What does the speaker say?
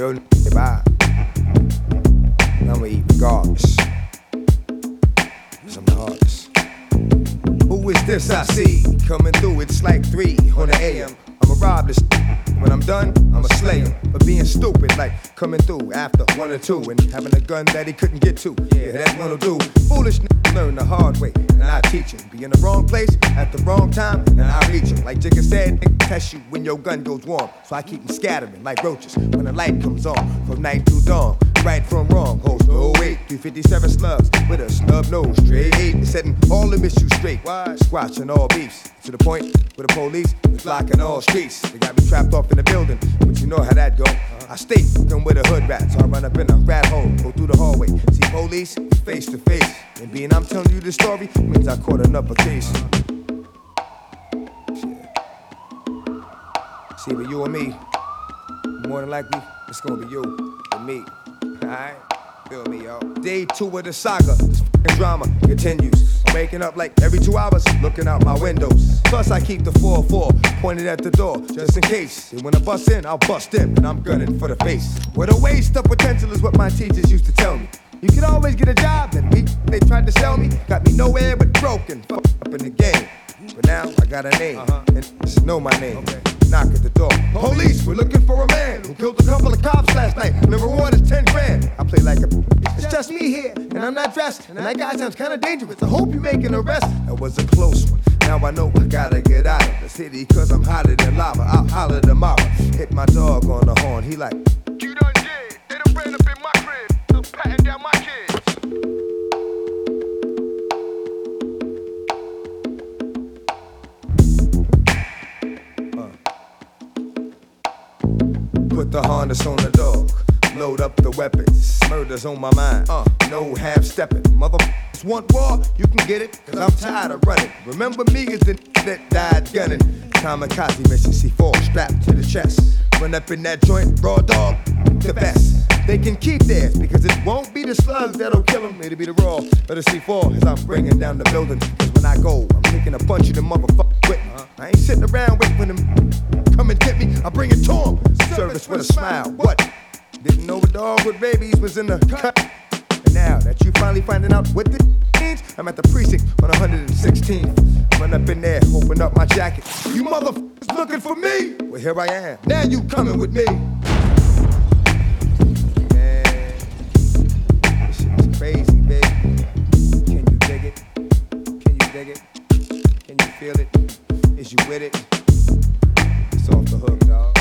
Yo, bye. I'ma eat regardless. Cause I'm the hardest. Who is this I see? Coming through, it's like 3 on the AM. I'ma rob this. When I'm done, I'ma slay him for being stupid, like coming through after 1 or 2 and having a gun that he couldn't get to. Yeah, that's what'll do. Foolish learn the hard way, and I teach him. Be in the wrong place at the wrong time, and I reach him. Like Jigga said, test you when your gun goes warm. So I keep them scattering like roaches when the light comes on from night to dawn. Right from wrong, holds no weight. 357 slugs with a snub nose, straight 8. Setting all the misuse straight. Squashing all beefs to the point where the police is blocking all streets. They got me trapped off in the building, but you know how that go. I stay fucking with a hood rat, so I run up in a rat hole, go through the hallway, see police face to face. And being I'm telling you this story means I caught another case. See, but you and me, more than likely, it's gonna be you and me. Alright? Feel me, yo. Day 2 of the saga, this drama continues. I'm waking up like every 2 hours, looking out my windows. Plus I keep the 4-4 pointed at the door, just in case. And when I bust in, I'll bust in, and I'm gunning for the face. With a waste of potential is what my teachers used to tell me. You can always get a job, that week they tried to sell me. Got me nowhere but broken, fucked up in the game. But now I got a name, and just know my name. Okay. Knock at the door. Police, we're looking for a man who killed a couple of cops last night. The reward is 10 grand. I play like a. It's just me here, and I'm not dressed. And that guy sounds kinda dangerous. I hope you make an arrest. That was a close one. Now I know I gotta get out of the city, cause I'm hotter than lava. I'll holler tomorrow. Hit my dog on the horn. He like, you done did. They done ran up in my crib. I'm patting down my kids. Put the harness on the dog, load up the weapons. Murder's on my mind, no half-stepping. Motherfuckers want war, you can get it, cause I'm tired of running. Remember me as the that died gunning. Kamikaze mission C4 strapped to the chest. Run up in that joint, raw dog, the best. They can keep theirs, because it won't be the slugs that'll kill them. It'll be the raw, but the C4 as I'm bringing down the building. Cause when I go, I'm taking a bunch of them motherfuckers with me. I ain't sitting around waiting for them come and get me. I bring it to them. Service with a smile. What? Didn't know a dog with rabies was in the cut. And now that you finally finding out what this means, I'm at the precinct on 116th. Run up in there, open up my jacket. You motherfuckers looking for me? Well, here I am. Now you coming with me. Man, this shit is crazy, baby. Can you dig it? Can you dig it? Can you feel it? Is you with it? It's off the hook, dog.